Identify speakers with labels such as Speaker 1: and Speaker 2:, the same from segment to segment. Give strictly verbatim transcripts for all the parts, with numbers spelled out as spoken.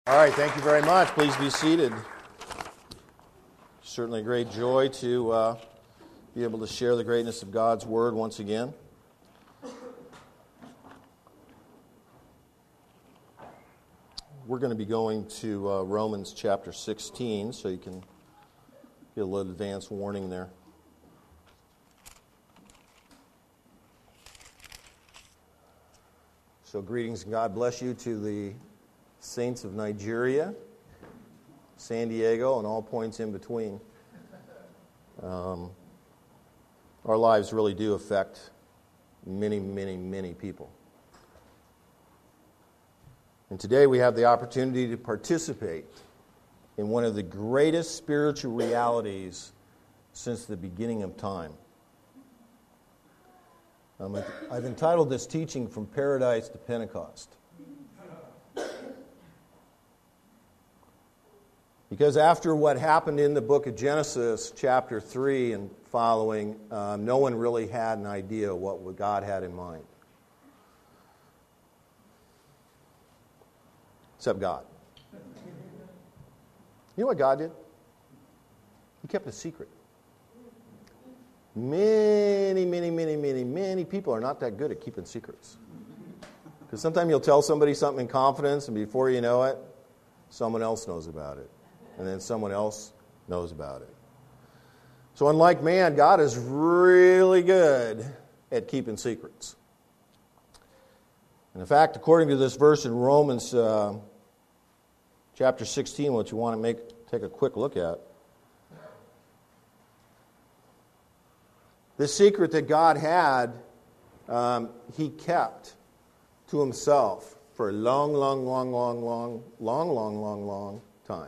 Speaker 1: All right, thank you very much. Please be seated. Certainly a great joy to uh, be able to share the greatness of God's Word once again. We're going to be going to uh, Romans chapter sixteen, so you can get a little advance warning there. So greetings and God bless you to the saints of Nigeria, San Diego, and all points in between. Um, our lives really do affect many, many, many people. And today we have the opportunity to participate in one of the greatest spiritual realities since the beginning of time. Um, I've entitled this teaching From Paradise to Pentecost. Because after what happened in the book of Genesis, chapter three and following, um, no one really had an idea what God had in mind. Except God. You know what God did? He kept a secret. Many, many, many, many, many people are not that good at keeping secrets. Because sometimes you'll tell somebody something in confidence, and before you know it, someone else knows about it. And then someone else knows about it. So unlike man, God is really good at keeping secrets. And in fact, according to this verse in Romans uh, chapter sixteen, which you want to make take a quick look at, the secret that God had, um, He kept to Himself for a long, long, long, long, long, long, long, long, long time.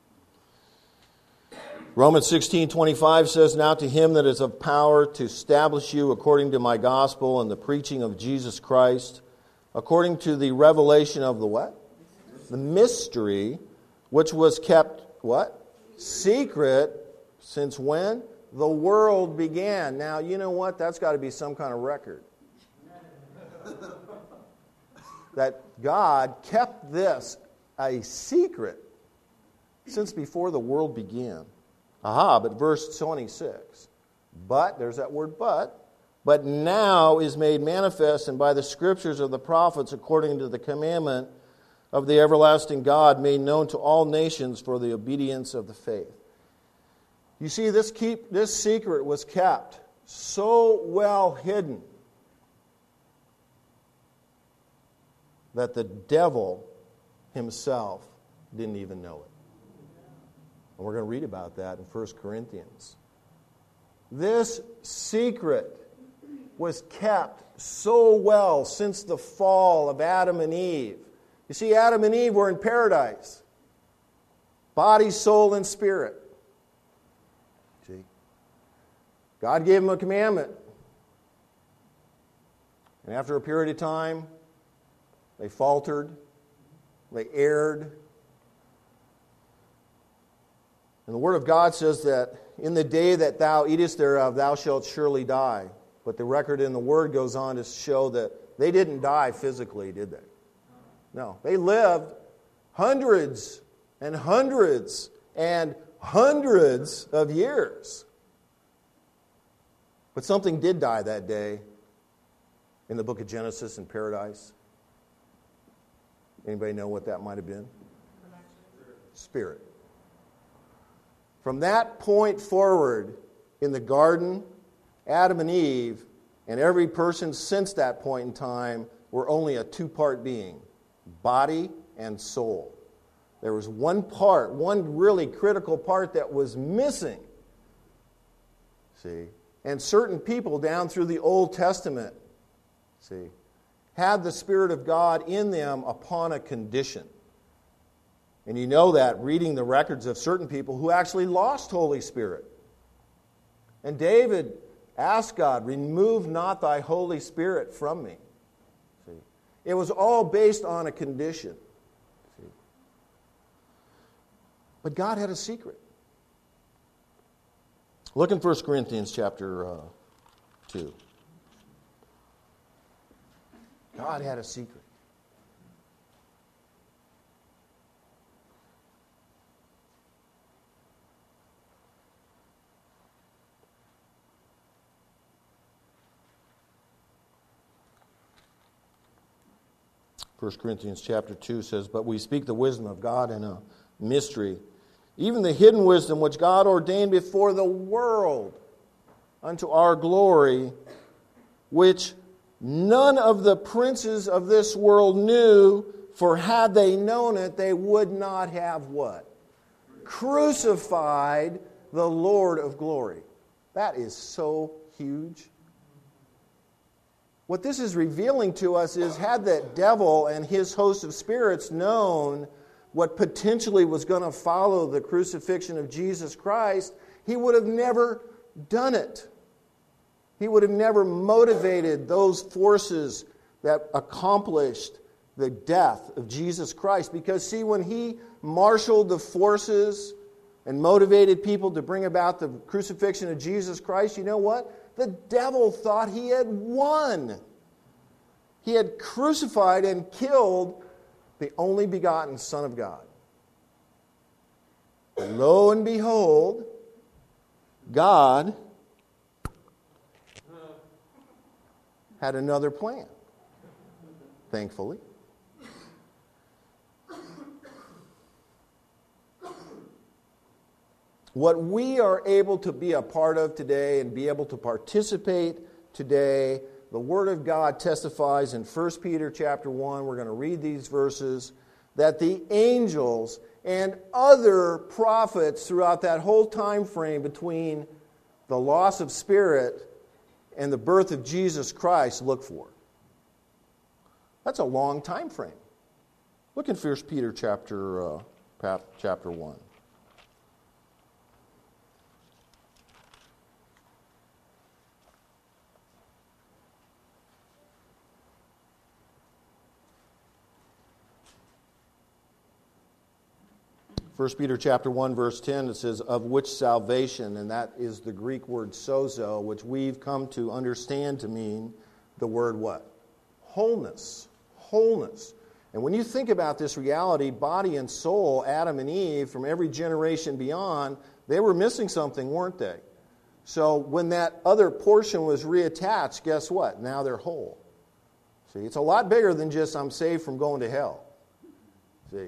Speaker 1: Romans sixteen twenty-five says, "Now to Him that is of power to establish you according to my gospel and the preaching of Jesus Christ, according to the revelation of the what? The mystery, which was kept, what? Secret, since when? The world began." Now, you know what? That's got to be some kind of record. That God kept this a secret since before the world began. Aha, but verse twenty-six. But, there's that word but, but now is made manifest, and by the scriptures of the prophets, according to the commandment of the everlasting God, made known to all nations for the obedience of the faith. You see, this keep this secret was kept so well hidden that the devil himself didn't even know it. And we're going to read about that in First Corinthians. This secret was kept so well since the fall of Adam and Eve. You see, Adam and Eve were in paradise. Body, soul, and spirit. See? God gave them a commandment. And after a period of time, they faltered. They erred. And the Word of God says that in the day that thou eatest thereof, thou shalt surely die. But the record in the Word goes on to show that they didn't die physically, did they? No. They lived hundreds and hundreds and hundreds of years. But something did die that day in the book of Genesis in paradise. Anybody know what that might have been? Spirit. From that point forward in the garden, Adam and Eve and every person since that point in time were only a two-part being, body and soul. There was one part, one really critical part that was missing. See? And certain people down through the Old Testament, see, had the Spirit of God in them upon a condition. And you know that reading the records of certain people who actually lost Holy Spirit. And David asked God, "Remove not thy Holy Spirit from me." See? It was all based on a condition. See? But God had a secret. Look in First Corinthians chapter uh, two. God had a secret. First Corinthians chapter two says, "But we speak the wisdom of God in a mystery, even the hidden wisdom which God ordained before the world unto our glory, which none of the princes of this world knew, for had they known it, they would not have" what? "Crucified the Lord of glory." That is so huge. What this is revealing to us is, had that devil and his host of spirits known what potentially was going to follow the crucifixion of Jesus Christ, he would have never done it. He would have never motivated those forces that accomplished the death of Jesus Christ. Because, see, when he marshaled the forces and motivated people to bring about the crucifixion of Jesus Christ, you know what? The devil thought he had won. He had crucified and killed the only begotten Son of God. But lo and behold, God had another plan, thankfully. What we are able to be a part of today and be able to participate today, the Word of God testifies in First Peter chapter one, we're going to read these verses, that the angels and other prophets throughout that whole time frame between the loss of spirit and the birth of Jesus Christ look for. That's a long time frame. Look in First Peter chapter, uh, chapter one. First Peter chapter one, verse ten, it says, "Of which salvation," and that is the Greek word sozo, which we've come to understand to mean the word what? Wholeness. Wholeness. And when you think about this reality, body and soul, Adam and Eve, from every generation beyond, they were missing something, weren't they? So when that other portion was reattached, guess what? Now they're whole. See, it's a lot bigger than just I'm saved from going to hell. See?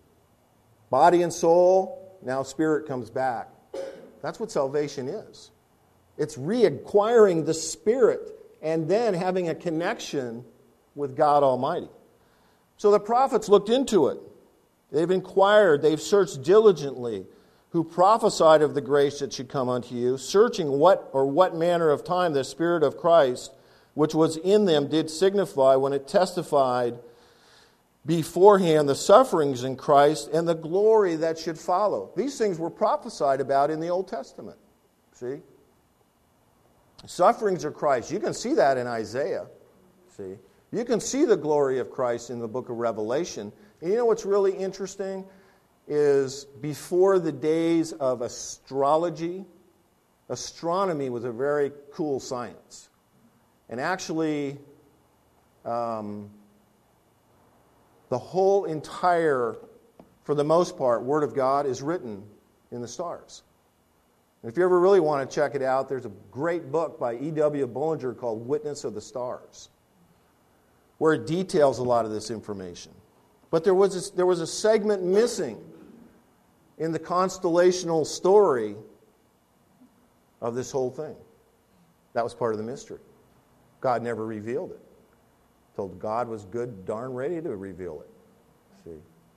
Speaker 1: Body and soul, now spirit comes back. That's what salvation is. It's reacquiring the spirit and then having a connection with God Almighty. So the prophets looked into it. They've inquired, they've searched diligently, who prophesied of the grace that should come unto you, searching what or what manner of time the Spirit of Christ, which was in them, did signify when it testified beforehand the sufferings in Christ and the glory that should follow. These things were prophesied about in the Old Testament. See? Sufferings of Christ. You can see that in Isaiah. See? You can see the glory of Christ in the book of Revelation. And you know what's really interesting is before the days of astrology, astronomy was a very cool science. And actually, um, the whole entire, for the most part, Word of God is written in the stars. And if you ever really want to check it out, there's a great book by E W Bullinger called Witness of the Stars, where it details a lot of this information. But there was a, there was a segment missing in the constellational story of this whole thing. That was part of the mystery. God never revealed it. Told God was good, darn ready to reveal it. See?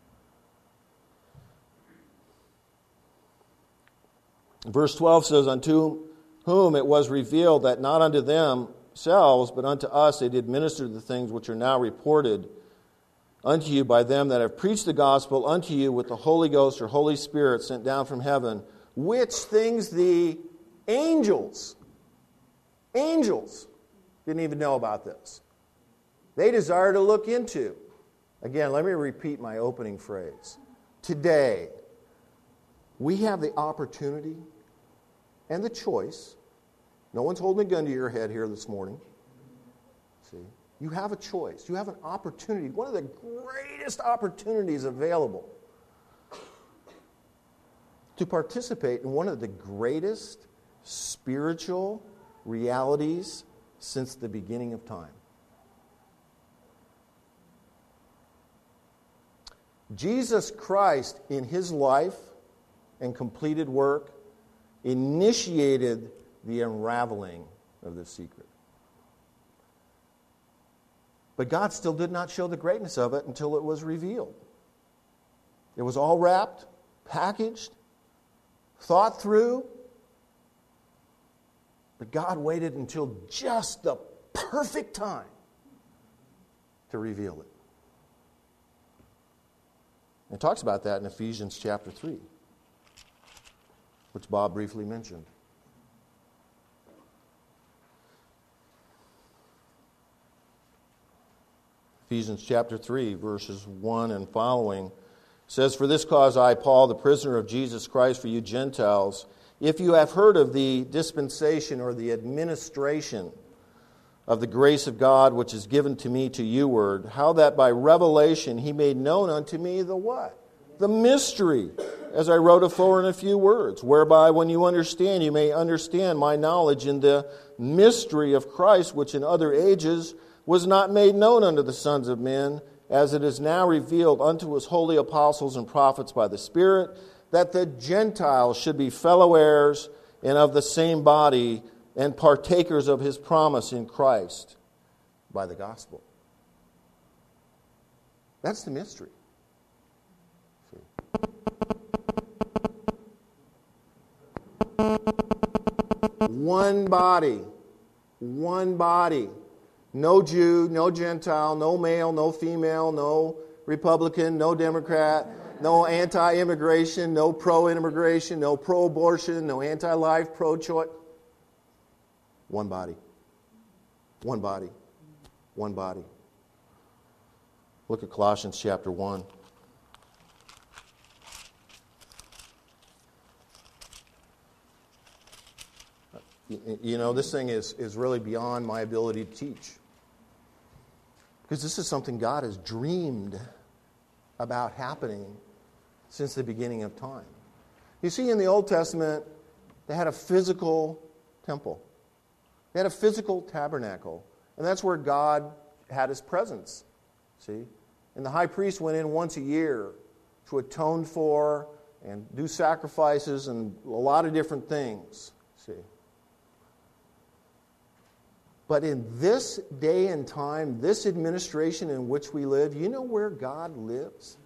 Speaker 1: Verse twelve says, "Unto whom it was revealed that not unto themselves, but unto us they did minister the things which are now reported unto you by them that have preached the gospel unto you with the Holy Ghost or Holy Spirit sent down from heaven, which things the angels, angels didn't even know about this. They desire to look into." Again, let me repeat my opening phrase. Today, we have the opportunity and the choice. No one's holding a gun to your head here this morning. See? You have a choice. You have an opportunity. One of the greatest opportunities available to participate in one of the greatest spiritual realities since the beginning of time. Jesus Christ, in his life and completed work, initiated the unraveling of this secret. But God still did not show the greatness of it until it was revealed. It was all wrapped, packaged, thought through. But God waited until just the perfect time to reveal it. It talks about that in Ephesians chapter three, which Bob briefly mentioned. Ephesians chapter three, verses one and following, says, "For this cause I, Paul, the prisoner of Jesus Christ for you Gentiles, if you have heard of the dispensation or the administration of the grace of God which is given to me to youward, how that by revelation he made known unto me the what? The mystery, as I wrote afore in a few words, whereby when you understand, you may understand my knowledge in the mystery of Christ, which in other ages was not made known unto the sons of men, as it is now revealed unto his holy apostles and prophets by the Spirit, that the Gentiles should be fellow heirs and of the same body, and partakers of his promise in Christ by the gospel." That's the mystery. One body. One body. No Jew, no Gentile, no male, no female, no Republican, no Democrat, no anti-immigration, no pro-immigration, no pro-abortion, no anti-life, pro-choice. One body. One body. One body. Look at Colossians chapter one. You know, this thing is, is really beyond my ability to teach. Because this is something God has dreamed about happening since the beginning of time. You see, in the Old Testament, they had a physical temple. They had a physical tabernacle. And that's where God had his presence. See? And the high priest went in once a year to atone for and do sacrifices and a lot of different things. See? But in this day and time, this administration in which we live, you know where God lives?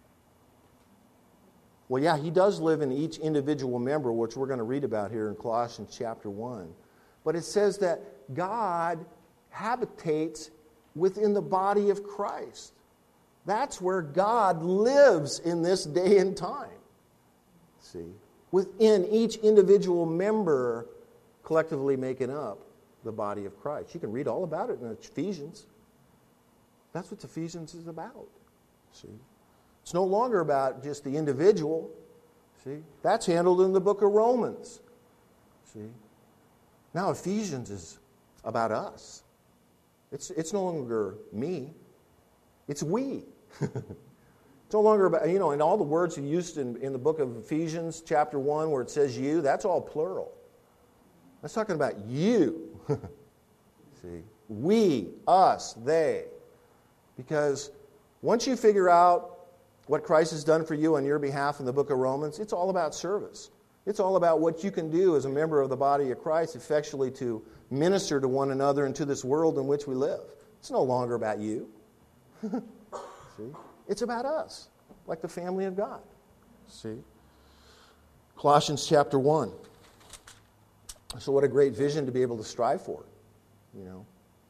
Speaker 1: Well, yeah, he does live in each individual member, which we're going to read about here in Colossians chapter one. But it says that God habitates within the body of Christ. That's where God lives in this day and time. See? Within each individual member collectively making up the body of Christ. You can read all about it in Ephesians. That's what Ephesians is about. See? It's no longer about just the individual. See? That's handled in the book of Romans. See? Now Ephesians is about us. It's, it's no longer me. It's we. It's no longer about, you know, and all the words used in, in the book of Ephesians chapter one where it says you, that's all plural. That's talking about you. See? We, us, they. Because once you figure out what Christ has done for you on your behalf in the book of Romans, it's all about service. It's all about what you can do as a member of the body of Christ effectually to minister to one another and to this world in which we live. It's no longer about you. See? It's about us, like the family of God. See? Colossians chapter one. So what a great vision to be able to strive for, you know.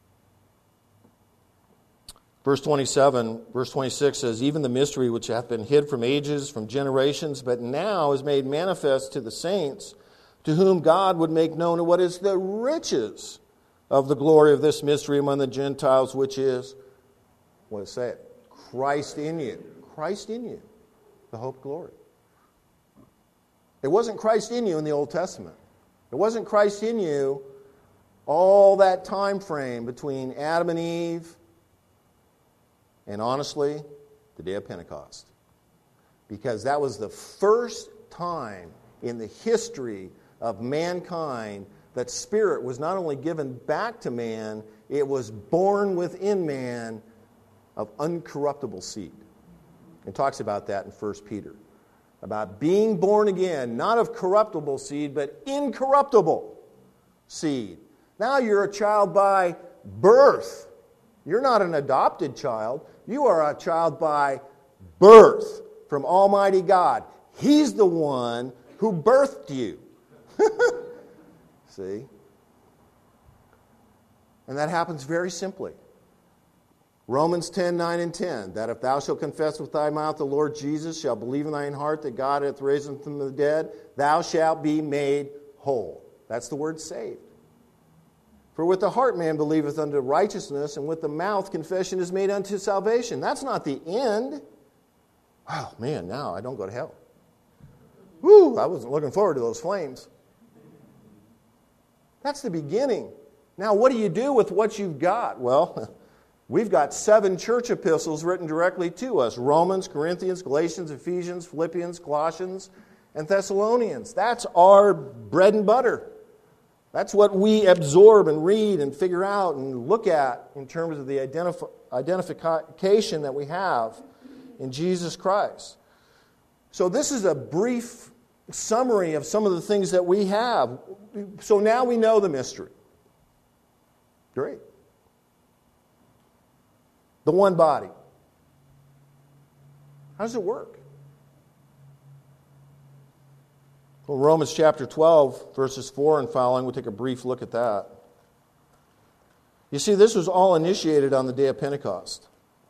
Speaker 1: Verse twenty-seven, verse twenty-six says, "Even the mystery which hath been hid from ages, from generations, but now is made manifest to the saints, to whom God would make known what is the riches of the glory of this mystery among the Gentiles, which is," what does it say? Christ in you. Christ in you. The hope, glory. It wasn't Christ in you in the Old Testament. It wasn't Christ in you all that time frame between Adam and Eve and, honestly, the day of Pentecost. Because that was the first time in the history of mankind that Spirit was not only given back to man, it was born within man of uncorruptible seed. It talks about that in First Peter. About being born again, not of corruptible seed, but incorruptible seed. Now you're a child by birth. You're not an adopted child. You are a child by birth from Almighty God. He's the one who birthed you. See? And that happens very simply. Romans ten, nine and ten, that if thou shalt confess with thy mouth the Lord Jesus, shalt believe in thine heart that God hath raised him from the dead, thou shalt be made whole. That's the word saved. For with the heart man believeth unto righteousness, and with the mouth confession is made unto salvation. That's not the end. Oh, man, now I don't go to hell. Woo, I wasn't looking forward to those flames. That's the beginning. Now, what do you do with what you've got? Well, we've got seven church epistles written directly to us. Romans, Corinthians, Galatians, Ephesians, Philippians, Colossians, and Thessalonians. That's our bread and butter. That's what we absorb and read and figure out and look at in terms of the identif- identification that we have in Jesus Christ. So this is a brief summary of some of the things that we have. So now we know the mystery. Great. The one body. How does it work? Well, Romans chapter twelve, verses four and following, we'll take a brief look at that. You see, this was all initiated on the day of Pentecost.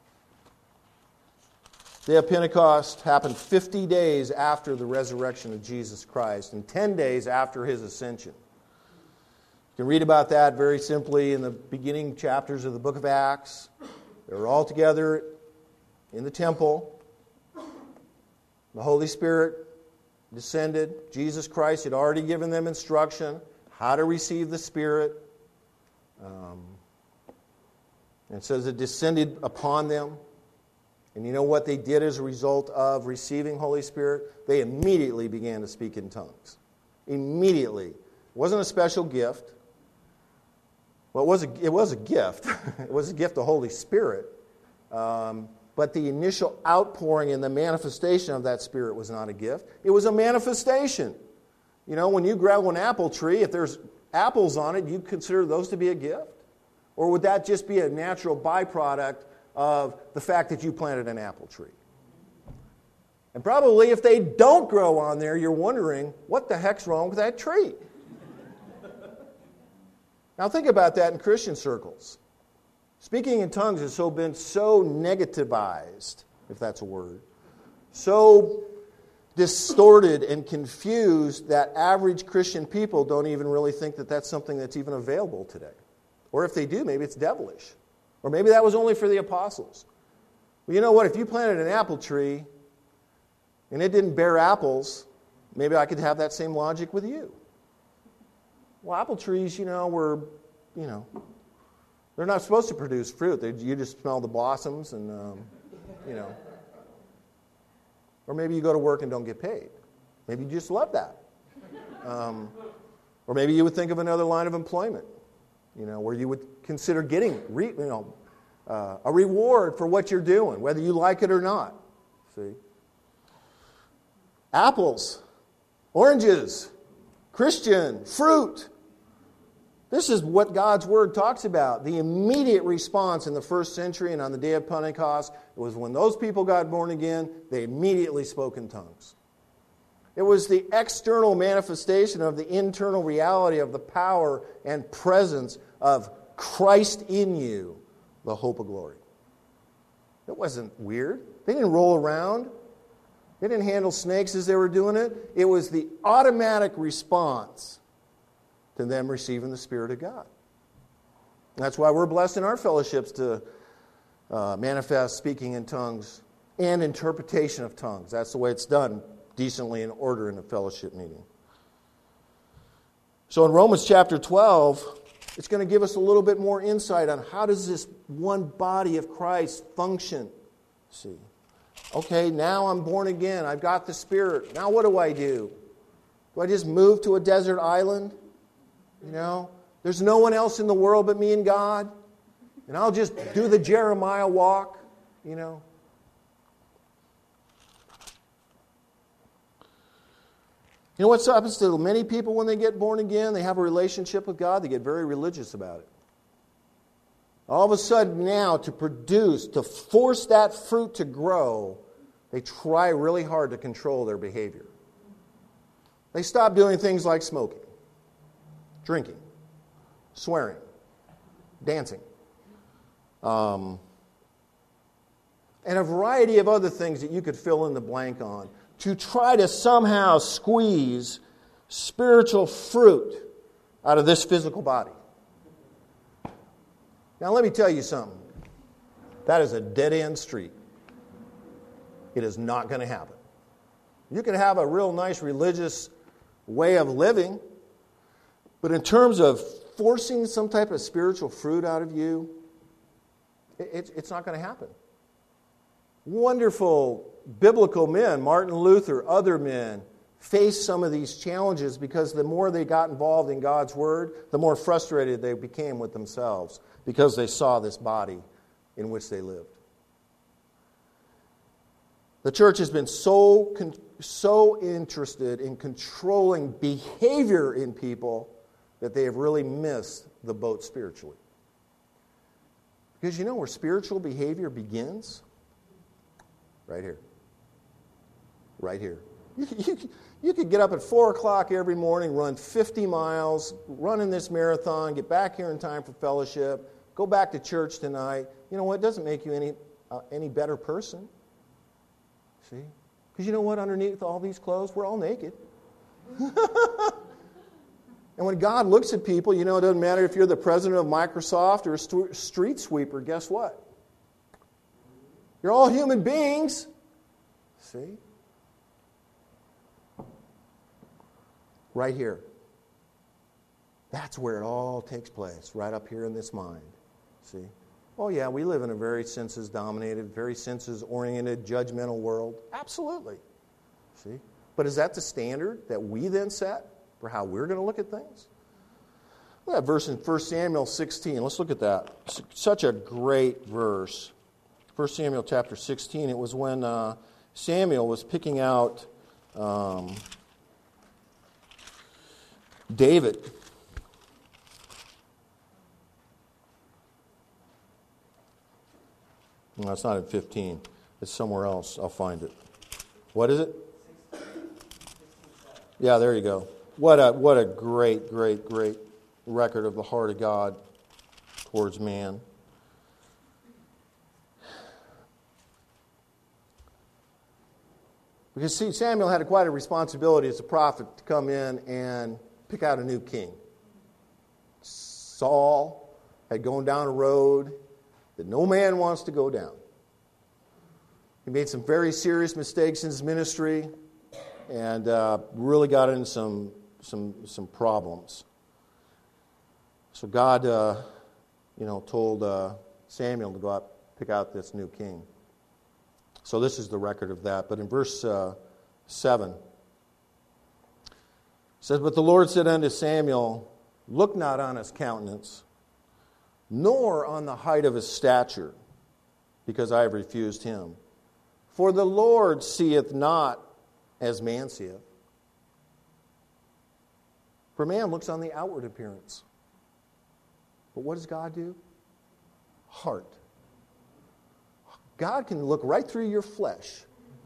Speaker 1: The day of Pentecost happened fifty days after the resurrection of Jesus Christ and ten days after his ascension. You can read about that very simply in the beginning chapters of the book of Acts. They were all together in the temple. The Holy Spirit descended. Jesus Christ had already given them instruction how to receive the Spirit. Um, it says it descended upon them. And you know what they did as a result of receiving Holy Spirit? They immediately began to speak in tongues. Immediately. It wasn't a special gift. Well, it was a, it was a gift. It was a gift of Holy Spirit. Um, but the initial outpouring and the manifestation of that Spirit was not a gift. It was a manifestation. You know, when you grow an apple tree, if there's apples on it, do you consider those to be a gift? Or would that just be a natural byproduct of the fact that you planted an apple tree? And probably if they don't grow on there, you're wondering, what the heck's wrong with that tree? Now think about that in Christian circles. Speaking in tongues has so been so negativized, if that's a word, so distorted and confused that average Christian people don't even really think that that's something that's even available today. Or if they do, maybe it's devilish. Or maybe that was only for the apostles. Well, you know what? If you planted an apple tree and it didn't bear apples, maybe I could have that same logic with you. Well, apple trees, you know, were, you know, they're not supposed to produce fruit. They, you just smell the blossoms and, um, you know. Or maybe you go to work and don't get paid. Maybe you just love that. Um, or maybe you would think of another line of employment, you know, where you would consider getting, re, you know, uh, a reward for what you're doing, whether you like it or not. See? Apples, oranges, Christian, fruit. This is what God's Word talks about. The immediate response in the first century and on the day of Pentecost, it was when those people got born again, they immediately spoke in tongues. It was the external manifestation of the internal reality of the power and presence of Christ in you, the hope of glory. It wasn't weird. They didn't roll around. They didn't handle snakes as they were doing it. It was the automatic response to them receiving the Spirit of God. And that's why we're blessed in our fellowships to uh, manifest speaking in tongues and interpretation of tongues. That's the way it's done decently in order in a fellowship meeting. So in Romans chapter twelve, it's going to give us a little bit more insight on how does this one body of Christ function. See, okay, now I'm born again. I've got the Spirit. Now what do I do? Do I just move to a desert island? You know, there's no one else in the world but me and God. And I'll just do the Jeremiah walk, you know. You know what happens to many people when they get born again? They have a relationship with God. They get very religious about it. All of a sudden now, to produce, to force that fruit to grow, they try really hard to control their behavior. They stop doing things like smoking, drinking, swearing, dancing, um, and a variety of other things that you could fill in the blank on to try to somehow squeeze spiritual fruit out of this physical body. Now let me tell you something. That is a dead-end street. It is not going to happen. You can have a real nice religious way of living, but in terms of forcing some type of spiritual fruit out of you, it, it's not going to happen. Wonderful biblical men, Martin Luther, other men, faced some of these challenges because the more they got involved in God's Word, the more frustrated they became with themselves because they saw this body in which they lived. The church has been so, so interested in controlling behavior in people that they have really missed the boat spiritually. Because you know where spiritual behavior begins? Right here. Right here. You, you, you could get up at four o'clock every morning, run fifty miles, run in this marathon, get back here in time for fellowship, go back to church tonight. You know what? It doesn't make you any, uh, any better person. See? Because you know what? Underneath all these clothes, we're all naked. And when God looks at people, you know, it doesn't matter if you're the president of Microsoft or a st- street sweeper. Guess what? You're all human beings. See? Right here. That's where it all takes place, right up here in this mind. See? Oh, yeah, we live in a very senses-dominated, very senses-oriented, judgmental world. Absolutely. See? But is that the standard that we then set for how we're going to look at things? Look at that verse in First Samuel sixteen. Let's look at that. Such a great verse. First Samuel chapter sixteen. It was when uh, Samuel was picking out um, David. No, it's not in fifteen. It's somewhere else. I'll find it. What is it? Yeah, there you go. What a what a great, great, great record of the heart of God towards man. Because, see, Samuel had quite a responsibility as a prophet to come in and pick out a new king. Saul had gone down a road that no man wants to go down. He made some very serious mistakes in his ministry and uh, really got into some, some, some problems. So God, uh, you know, told uh, Samuel to go out pick out this new king. So this is the record of that. But in verse uh, seven, it says, "But the Lord said unto Samuel, Look not on his countenance, nor on the height of his stature, because I have refused him. For the Lord seeth not as man seeth. For man looks on the outward appearance. But what does God do? Heart. God can look right through your flesh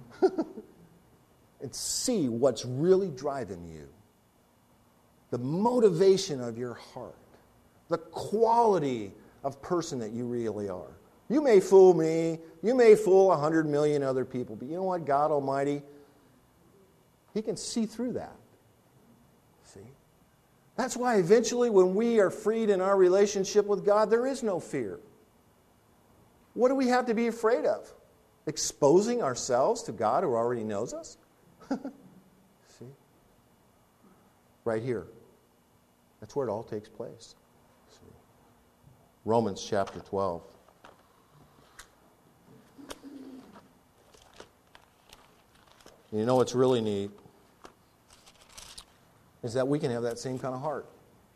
Speaker 1: and see what's really driving you. The motivation of your heart. The quality of person that you really are. You may fool me. You may fool a hundred million other people. But you know what? God Almighty, He can see through that. See? That's why eventually when we are freed in our relationship with God, there is no fear. What do we have to be afraid of? Exposing ourselves to God who already knows us? See? Right here. That's where it all takes place. See? Romans chapter twelve. And you know what's really neat? Is that we can have that same kind of heart.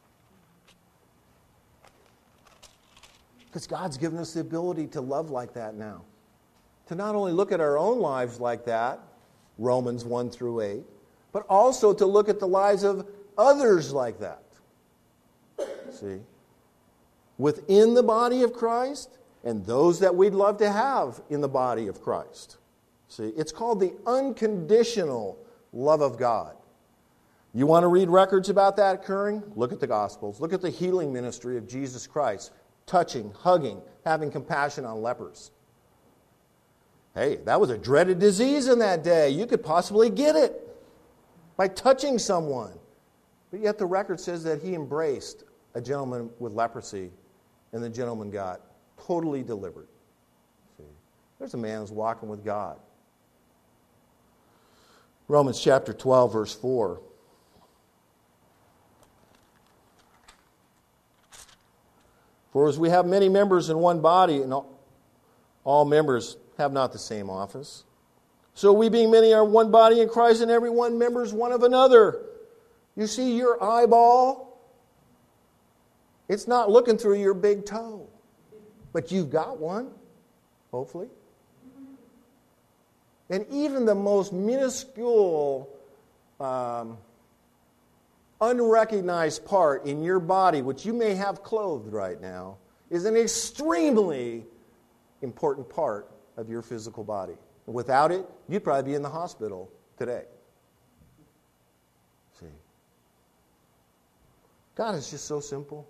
Speaker 1: Because God's given us the ability to love like that now. To not only look at our own lives like that, Romans one through eight, but also to look at the lives of others like that. See? Within the body of Christ and those that we'd love to have in the body of Christ. See? It's called the unconditional love of God. You want to read records about that occurring? Look at the Gospels. Look at the healing ministry of Jesus Christ. Touching, hugging, having compassion on lepers. Hey, that was a dreaded disease in that day. You could possibly get it by touching someone. But yet the record says that he embraced a gentleman with leprosy, and the gentleman got totally delivered. See? There's a man who's walking with God. Romans chapter twelve, verse four. For as we have many members in one body, and all, all members have not the same office, so we being many are one body in Christ, and every one members one of another. You see your eyeball? It's not looking through your big toe. But you've got one, hopefully. And even the most minuscule, um, unrecognized part in your body, which you may have clothed right now, is an extremely important part of your physical body. Without it, you'd probably be in the hospital today. See? God is just so simple.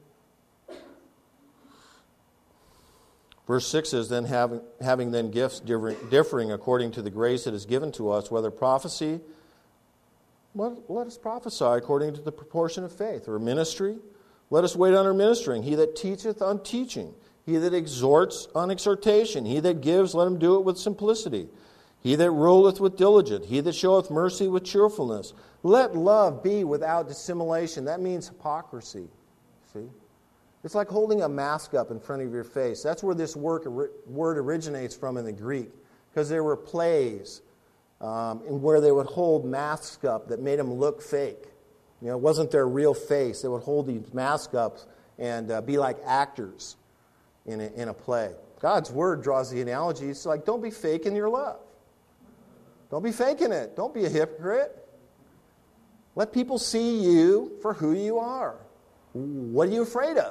Speaker 1: Verse six says, then having, having then gifts differing, differing according to the grace that is given to us, whether prophecy, let, let us prophesy according to the proportion of faith, or ministry, let us wait on our ministering. He that teacheth on teaching, he that exhorts on exhortation, he that gives, let him do it with simplicity. He that ruleth with diligence, he that showeth mercy with cheerfulness. Let love be without dissimulation. That means hypocrisy. See? It's like holding a mask up in front of your face. That's where this word originates from in the Greek. Because there were plays um, where they would hold masks up that made them look fake. You know, it wasn't their real face. They would hold these masks up and uh, be like actors in a, in a play. God's Word draws the analogy. It's like, don't be faking your love. Don't be faking it. Don't be a hypocrite. Let people see you for who you are. What are you afraid of?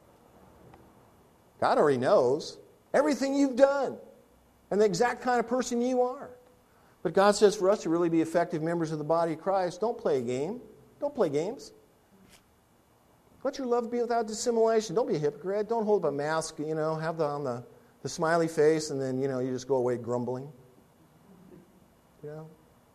Speaker 1: God already knows everything you've done and the exact kind of person you are. But God says for us to really be effective members of the body of Christ, don't play a game. Don't play games. Let your love be without dissimulation. Don't be a hypocrite. Don't hold up a mask, you know, have the, on the, the smiley face, and then, you know, you just go away grumbling. You know?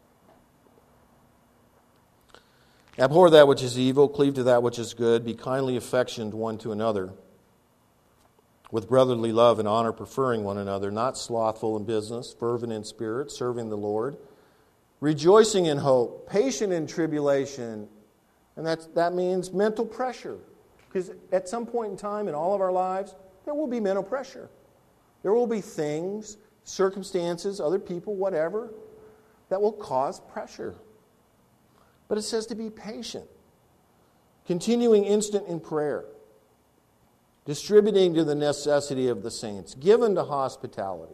Speaker 1: Abhor that which is evil, cleave to that which is good, be kindly affectioned one to another, with brotherly love and honor, preferring one another, not slothful in business, fervent in spirit, serving the Lord, rejoicing in hope, patient in tribulation, and that's, that means mental pressure. Because at some point in time in all of our lives, there will be mental pressure. There will be things, circumstances, other people, whatever, that will cause pressure. But it says to be patient, continuing instant in prayer, distributing to the necessity of the saints, given to hospitality.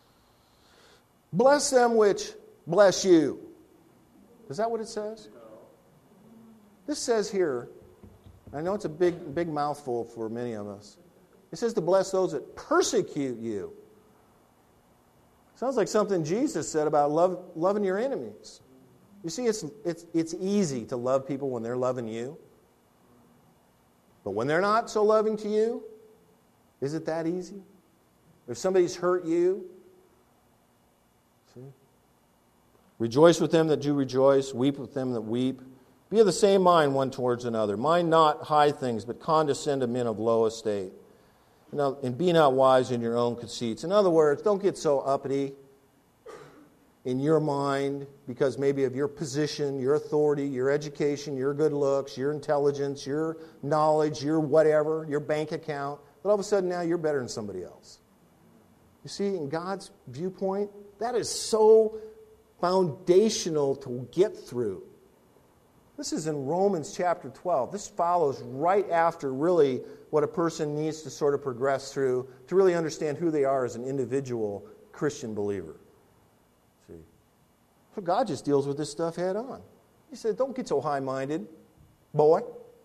Speaker 1: Bless them which bless you. Is that what it says? This says here, I know it's a big, big mouthful for many of us. It says to bless those that persecute you. Sounds like something Jesus said about love, loving your enemies. You see, it's, it's, it's easy to love people when they're loving you. But when they're not so loving to you, is it that easy? If somebody's hurt you, see? Rejoice with them that do rejoice, weep with them that weep. Be of the same mind one towards another. Mind not high things, but condescend to men of low estate. You know, and be not wise in your own conceits. In other words, don't get so uppity in your mind because maybe of your position, your authority, your education, your good looks, your intelligence, your knowledge, your whatever, your bank account, that all of a sudden now you're better than somebody else. You see, in God's viewpoint, that is so foundational to get through. This is in Romans chapter twelve. This follows right after really what a person needs to sort of progress through to really understand who they are as an individual Christian believer. See? So God just deals with this stuff head on. He said, don't get so high-minded, boy,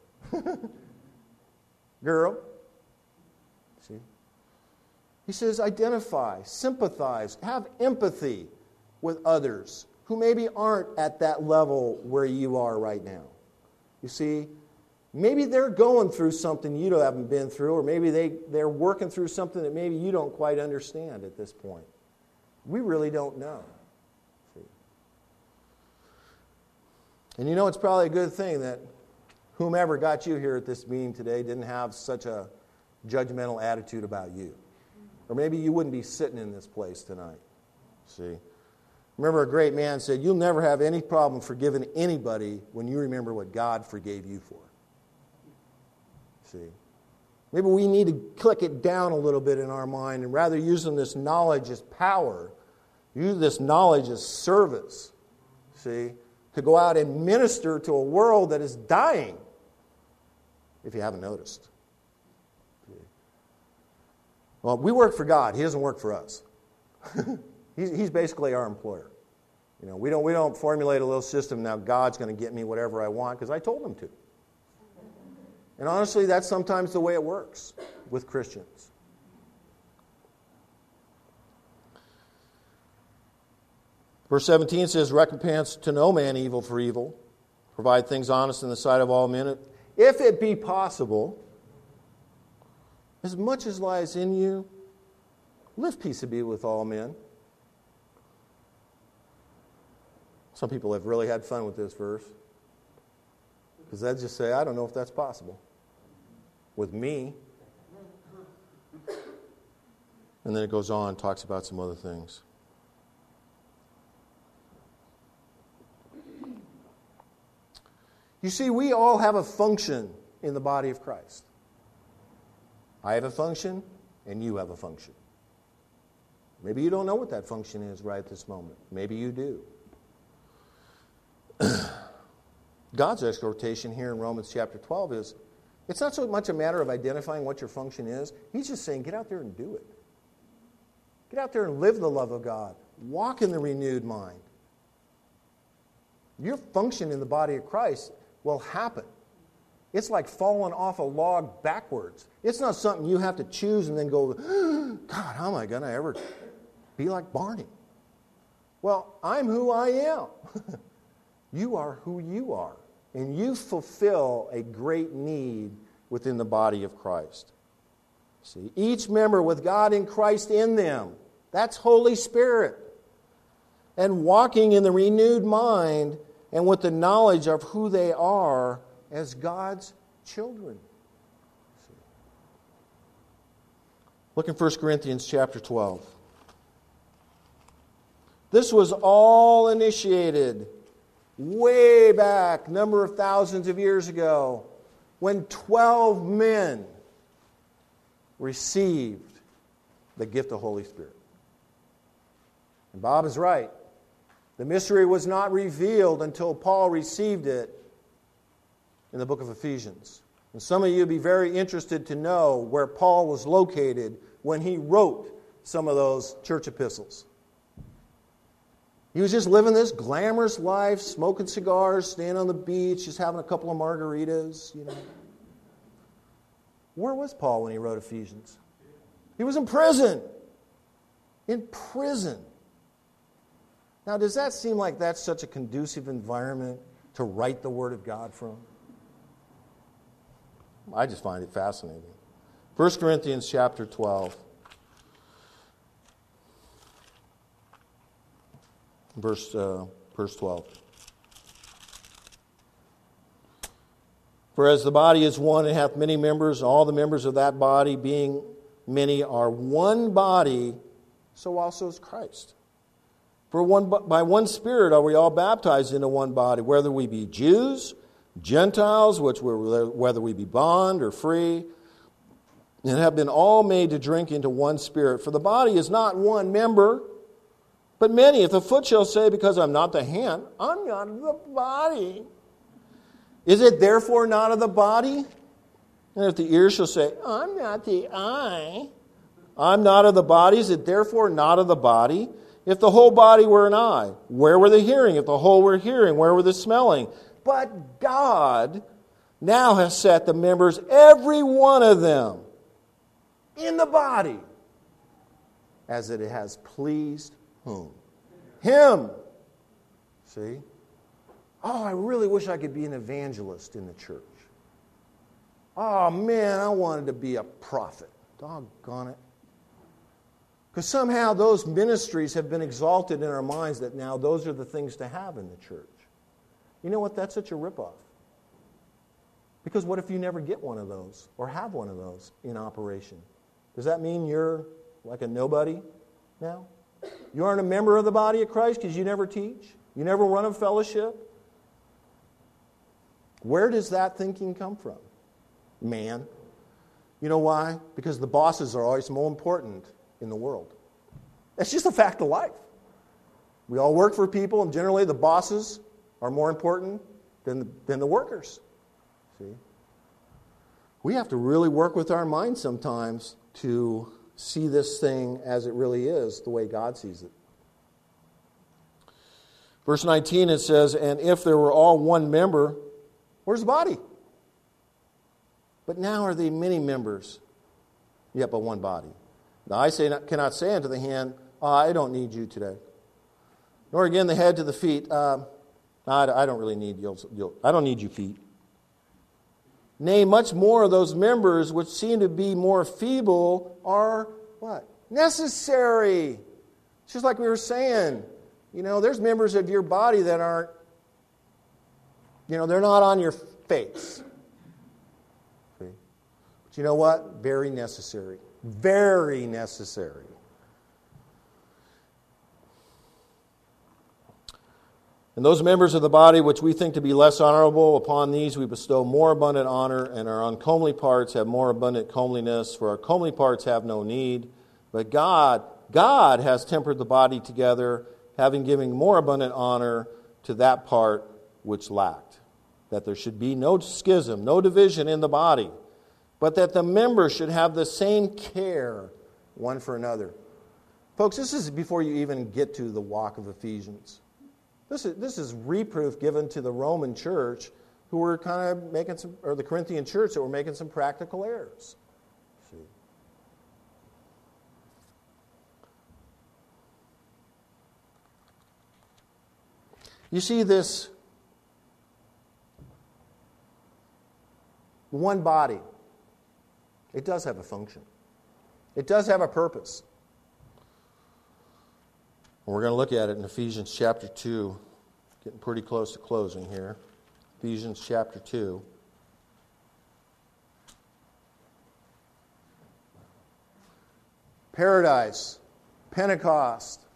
Speaker 1: girl. See? He says, identify, sympathize, have empathy with others who maybe aren't at that level where you are right now. You see, maybe they're going through something you haven't been through, or maybe they, they're working through something that maybe you don't quite understand at this point. We really don't know. See? And you know, it's probably a good thing that whomever got you here at this meeting today didn't have such a judgmental attitude about you. Or maybe you wouldn't be sitting in this place tonight. See? Remember, a great man said, you'll never have any problem forgiving anybody when you remember what God forgave you for. See? Maybe we need to click it down a little bit in our mind, and rather using this knowledge as power, use this knowledge as service, see, to go out and minister to a world that is dying, if you haven't noticed. See? Well, we work for God. He doesn't work for us. He's, he's basically our employer. You know, we don't we don't formulate a little system, now God's going to get me whatever I want because I told him to. And honestly, that's sometimes the way it works with Christians. Verse seventeen says, recompense to no man evil for evil. Provide things honest in the sight of all men. If it be possible, as much as lies in you, live peaceably with all men. Some people have really had fun with this verse. Because they just say, I don't know if that's possible. With me. And then it goes on and talks about some other things. You see, we all have a function in the body of Christ. I have a function, and you have a function. Maybe you don't know what that function is right at this moment. Maybe you do. God's exhortation here in Romans chapter twelve is, it's not so much a matter of identifying what your function is. He's just saying, get out there and do it. Get out there and live the love of God. Walk in the renewed mind. Your function in the body of Christ will happen. It's like falling off a log backwards. It's not something you have to choose and then go, God, how am I going to ever be like Barney? Well, I'm who I am. You are who you are. And you fulfill a great need within the body of Christ. See, each member with God in Christ in them. That's Holy Spirit. And walking in the renewed mind and with the knowledge of who they are as God's children. See. Look in First Corinthians chapter twelve. This was all initiated way back, number of thousands of years ago, when twelve men received the gift of Holy Spirit. And Bob is right. The mystery was not revealed until Paul received it in the book of Ephesians. And some of you would be very interested to know where Paul was located when he wrote some of those church epistles. He was just living this glamorous life, smoking cigars, staying on the beach, just having a couple of margaritas, you know. Where was Paul when he wrote Ephesians? He was in prison. In prison. Now, does that seem like that's such a conducive environment to write the Word of God from? I just find it fascinating. First Corinthians chapter twelve. Verse, uh, verse twelve. For as the body is one and hath many members, all the members of that body, being many, are one body, so also is Christ. For one, by one Spirit are we all baptized into one body, whether we be Jews, Gentiles, which were, whether we be bond or free, and have been all made to drink into one Spirit. For the body is not one member, but many. If the foot shall say, because I'm not the hand, I'm not of the body, is it therefore not of the body? And if the ear shall say, I'm not the eye, I'm not of the body, is it therefore not of the body? if the whole body were an eye? Where were the hearing? If the whole were hearing, where were the smelling? But God now has set the members, every one of them, in the body, as it has pleased whom? Him. See? Oh, I really wish I could be an evangelist in the church. Oh, man, I wanted to be a prophet. Doggone it. Because somehow those ministries have been exalted in our minds that now those are the things to have in the church. You know what? That's such a ripoff. Because what if you never get one of those or have one of those in operation? Does that mean you're like a nobody now? You aren't a member of the body of Christ because you never teach? You never run a fellowship? Where does that thinking come from? Man. You know why? Because the bosses are always more important in the world. That's just a fact of life. We all work for people, and generally the bosses are more important than the, than the workers. See? We have to really work with our minds sometimes to see this thing as it really is, the way God sees it. Verse nineteen, it says, and if there were all one member, where's the body? But now are they many members, yet but one body. The eye say, cannot say unto the hand, oh, I don't need you today. Nor again the head to the feet, uh, I, I don't really need you. You'll, I don't need you feet. Nay, much more of those members which seem to be more feeble are what? Necessary. Just like we were saying, you know, there's members of your body that aren't, you know, they're not on your face. See? But you know what? Very necessary. Very necessary. And those members of the body which we think to be less honorable, upon these we bestow more abundant honor, and our uncomely parts have more abundant comeliness, for our comely parts have no need. But God, God has tempered the body together, having given more abundant honor to that part which lacked, that there should be no schism, no division in the body, but that the members should have the same care one for another. Folks, this is before you even get to the walk of Ephesians. This is, this is reproof given to the Roman church who were kind of making some, or the Corinthian church that were making some practical errors. See? You see this one body. It does have a function. It does have a purpose. And we're going to look at it in Ephesians chapter two. Getting pretty close to closing here. Ephesians chapter two. Paradise, Pentecost,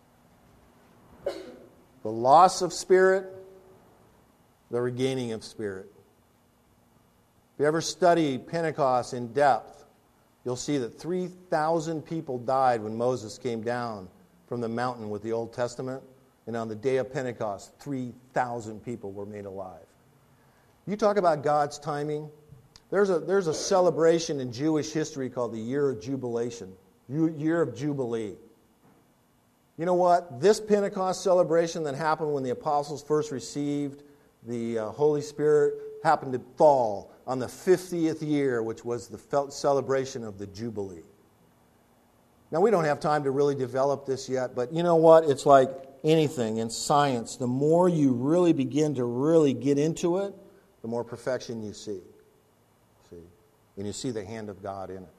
Speaker 1: the loss of spirit, the regaining of spirit. If you ever study Pentecost in depth, you'll see that three thousand people died when Moses came down from the mountain with the Old Testament. And on the day of Pentecost, three thousand people were made alive. You talk about God's timing. There's a, there's a celebration in Jewish history called the Year of Jubilation, Year of Jubilee. You know what? This Pentecost celebration that happened when the apostles first received the uh, Holy Spirit happened to fall on the fiftieth year, which was the celebration of the Jubilee. Now, we don't have time to really develop this yet, but you know what? It's like anything in science. The more you really begin to really get into it, the more perfection you see. See? And you see the hand of God in it.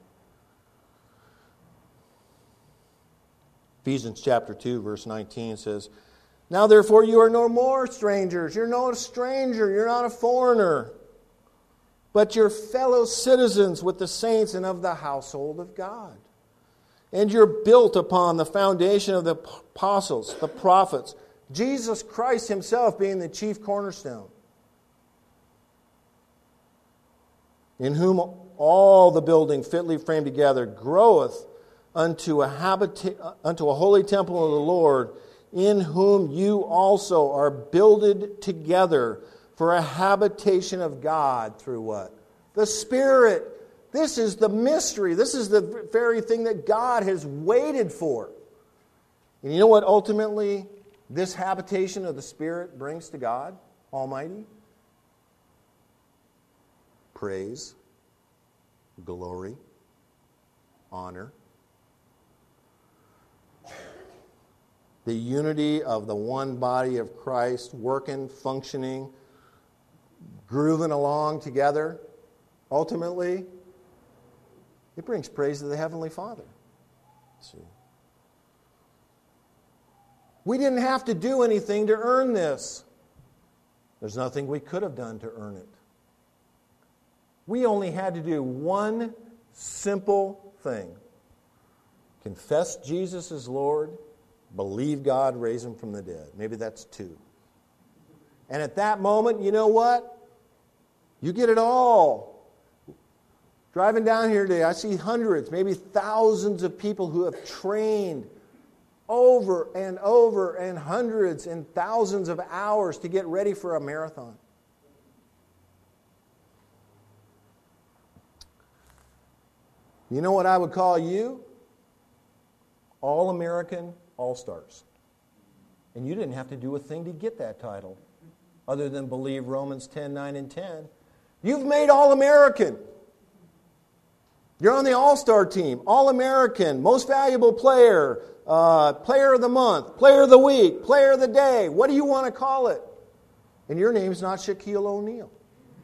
Speaker 1: Ephesians chapter two, verse nineteen says, now therefore you are no more strangers. You're not a stranger. You're not a foreigner. But you're fellow citizens with the saints and of the household of God. And you're built upon the foundation of the apostles, the prophets, Jesus Christ himself being the chief cornerstone, in whom all the building fitly framed together groweth unto a habita- unto a holy temple of the Lord, in whom you also are builded together for a habitation of God through what? The Spirit. This is the mystery. This is the very thing that God has waited for. And you know what ultimately this habitation of the Spirit brings to God Almighty? Praise, glory, honor. The unity of the one body of Christ, working, functioning, grooving along together. Ultimately, it brings praise to the Heavenly Father. See. We didn't have to do anything to earn this. There's nothing we could have done to earn it. We only had to do one simple thing. Confess Jesus as Lord, believe God raised Him from the dead. Maybe that's two. And at that moment, you know what? You get it all. Driving down here today, I see hundreds, maybe thousands of people who have trained over and over and hundreds and thousands of hours to get ready for a marathon. You know what I would call you? All-American All-Stars. And you didn't have to do a thing to get that title other than believe Romans ten, nine, and ten. You've made All-American. You're on the All-Star team. All-American, most valuable player, uh, player of the month, player of the week, player of the day. What do you want to call it? And your name's not Shaquille O'Neal.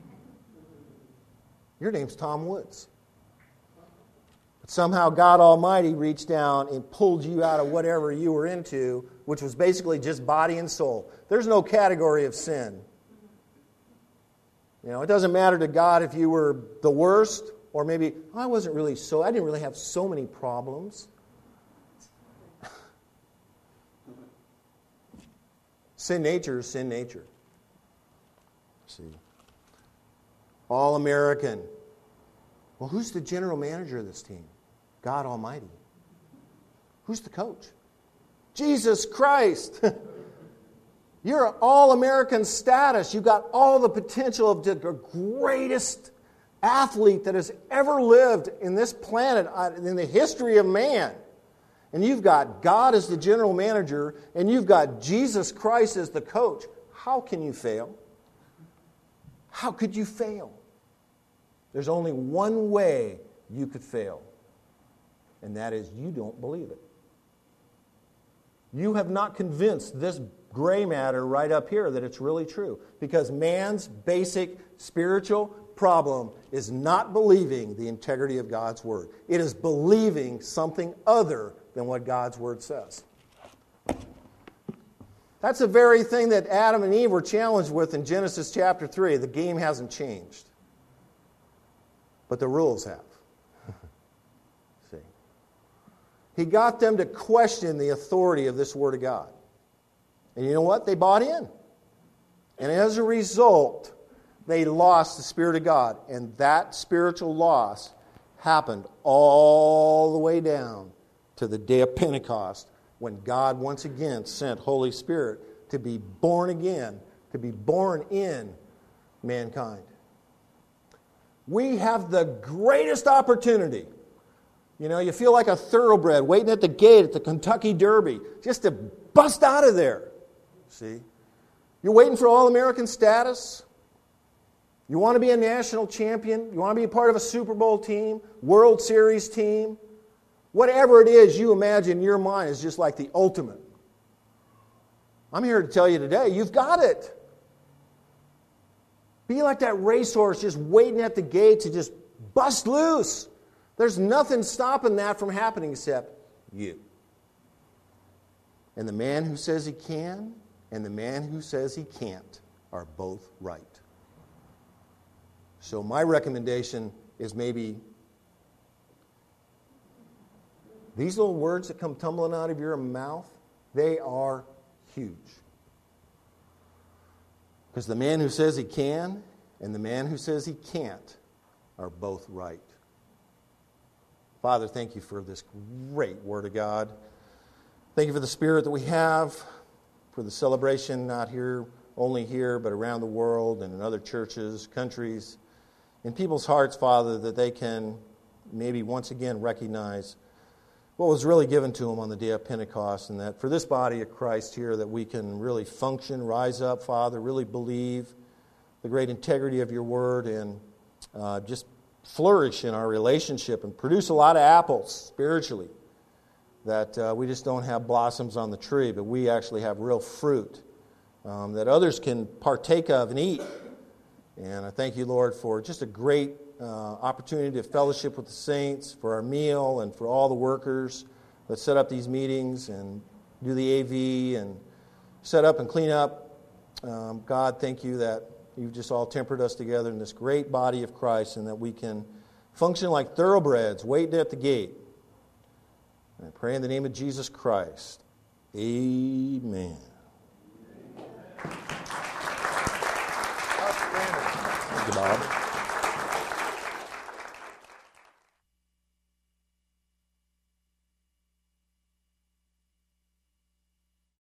Speaker 1: Your name's Tom Woods. But somehow God Almighty reached down and pulled you out of whatever you were into, which was basically just body and soul. There's no category of sin. You know, it doesn't matter to God if you were the worst, or maybe, oh, I wasn't really so, I didn't really have so many problems. Sin nature is sin nature. See. All-American. Well, who's the general manager of this team? God Almighty. Who's the coach? Jesus Christ. You're an all-American status. You've got all the potential of the greatest athlete that has ever lived in this planet, in the history of man. And you've got God as the general manager, and you've got Jesus Christ as the coach. How can you fail? How could you fail? There's only one way you could fail, and that is you don't believe it. You have not convinced this gray matter right up here that it's really true, because man's basic spiritual problem is not believing the integrity of God's Word. It is believing something other than what God's Word says. That's the very thing that Adam and Eve were challenged with in Genesis chapter three. The game hasn't changed, but the rules have. See, He got them to question the authority of this Word of God. And you know what? They bought in. And as a result, they lost the Spirit of God. And that spiritual loss happened all the way down to the day of Pentecost, when God once again sent Holy Spirit to be born again, to be born in mankind. We have the greatest opportunity. You know, you feel like a thoroughbred waiting at the gate at the Kentucky Derby just to bust out of there. See? You're waiting for All-American status. You want to be a national champion. You want to be a part of a Super Bowl team, World Series team. Whatever it is you imagine in your mind is just like the ultimate. I'm here to tell you today, you've got it. Be like that racehorse just waiting at the gate to just bust loose. There's nothing stopping that from happening except you. And the man who says he can and the man who says he can't are both right. So my recommendation is maybe these little words that come tumbling out of your mouth, they are huge. Because the man who says he can and the man who says he can't are both right. Father, thank you for this great Word of God. Thank you for the Spirit that we have, for the celebration not here, only here, but around the world and in other churches, countries, in people's hearts, Father, that they can maybe once again recognize what was really given to them on the day of Pentecost, and that for this body of Christ here, that we can really function, rise up, Father, really believe the great integrity of your word, and uh, just flourish in our relationship and produce a lot of apples spiritually, that uh, we just don't have blossoms on the tree, but we actually have real fruit um, that others can partake of and eat. And I thank you, Lord, for just a great uh, opportunity to fellowship with the saints, for our meal, and for all the workers that set up these meetings and do the A V and set up and clean up. Um, God, thank you that you've just all tempered us together in this great body of Christ, and that we can function like thoroughbreds waiting at the gate. And I pray in the name of Jesus Christ. Amen. Thank you, Bob.